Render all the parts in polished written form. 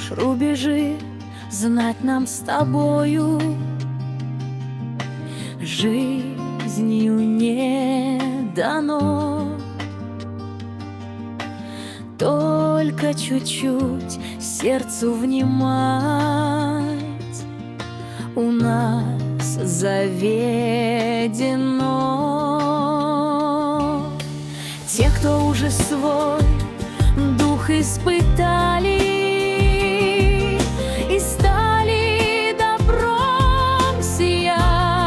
рубежи знать нам с тобою. Жизнью не дано только чуть-чуть сердцу внимать. У нас заведено. Те, кто уже свой дух испытали и стали добром сиять,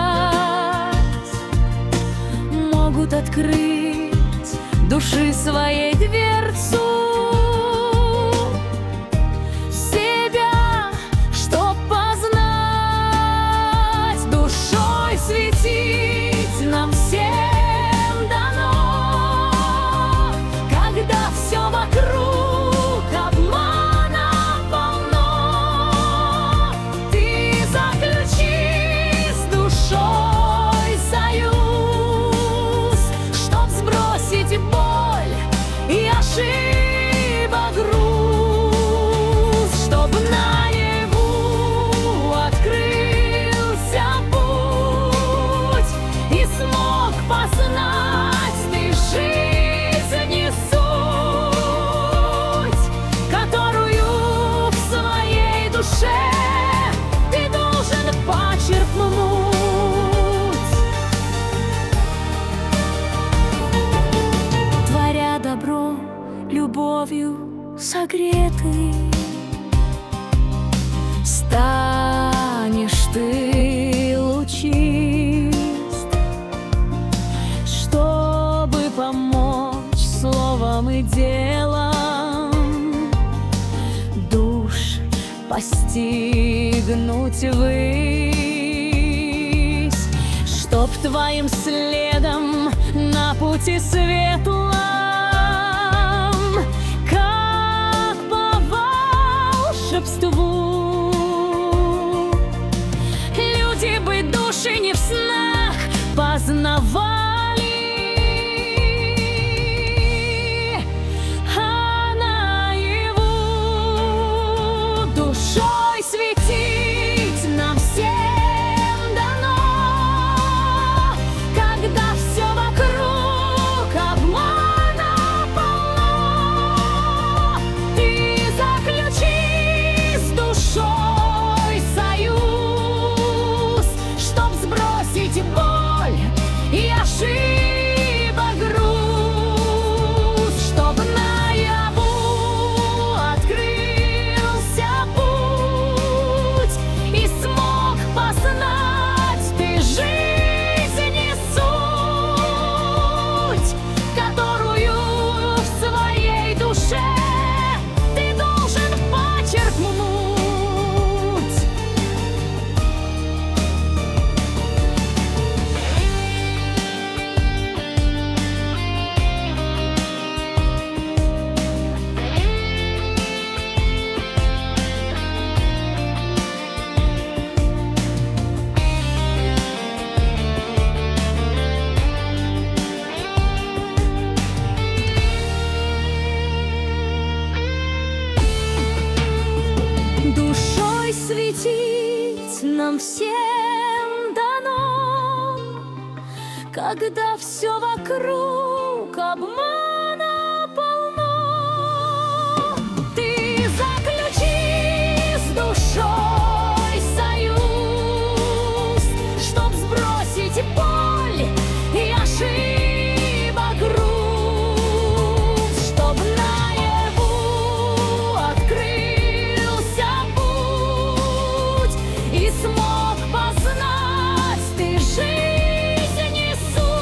могут открыть души своей дверцу, себя, чтоб познать, душой светить нам всем дано, когда все вокруг обмана полно. Ты заключи с душой союз, чтоб сбросить боль и ошибок груз, чтоб наяву открылся путь и смог познать ты жизни суть, которую в своей душе ты должен почерпнуть. Творя добро, любовью согретый, станешь ты лучист, чтобы помочь словом и делом душ постигнуть ввысь, чтоб твоим следом на пути светлом, как по волшебству, люди бы души не в снах познавали, а наяву душой светить нам всем дано, когда все вокруг обмана полно. Ты заключи с душой союз, чтоб сбросить боль и ошибок груз, чтоб наяву открылся путь и смог познать ты жизни суть, которую в своей душе ты должен почерпнуть. Душой светить нам всем дано, когда все вокруг обмана полно. Ты заключи с душой союз, чтоб сбросить боль и ошибок груз, чтоб наяву открылся путь и смог познать ты жизни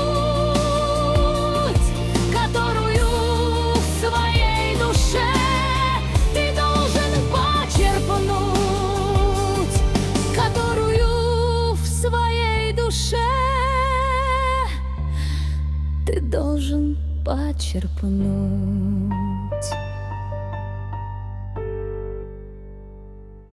суть, которую в своей душе ты должен почерпнуть, которую в своей душе ты должен почерпнуть.